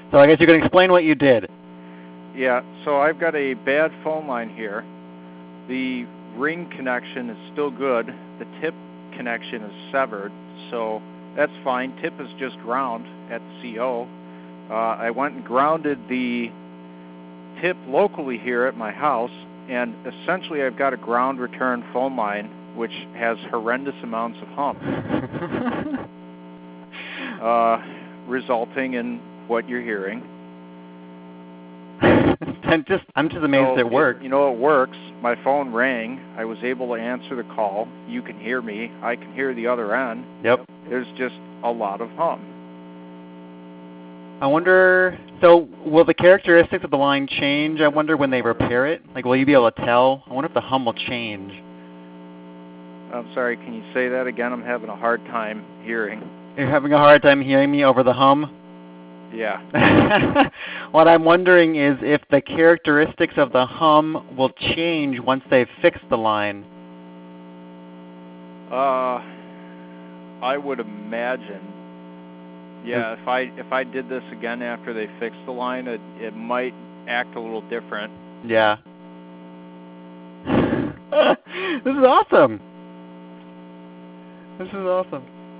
So I guess you can explain what you did. Yeah, so I've got a bad phone line here. The ring connection is still good. The tip connection is severed, so that's fine. Tip is just ground at the CO. I went and grounded the tip locally here at my house, and essentially I've got a ground return phone line which has horrendous amounts of hump, resulting in what you're hearing. I'm just amazed it worked. It works. My phone rang. I was able to answer the call. You can hear me. I can hear the other end. Yep. There's just a lot of hum. I wonder, so will the characteristics of the line change, I wonder, when they repair it? Like, will you be able to tell? I wonder if the hum will change. I'm sorry, can you say that again? I'm having a hard time hearing. You're having a hard time hearing me over the hum? Yeah. What I'm wondering is if the characteristics of the hum will change once they've fixed the line. I would imagine. Yeah, if I did this again after they fixed the line, it might act a little different. Yeah. This is awesome. This is awesome.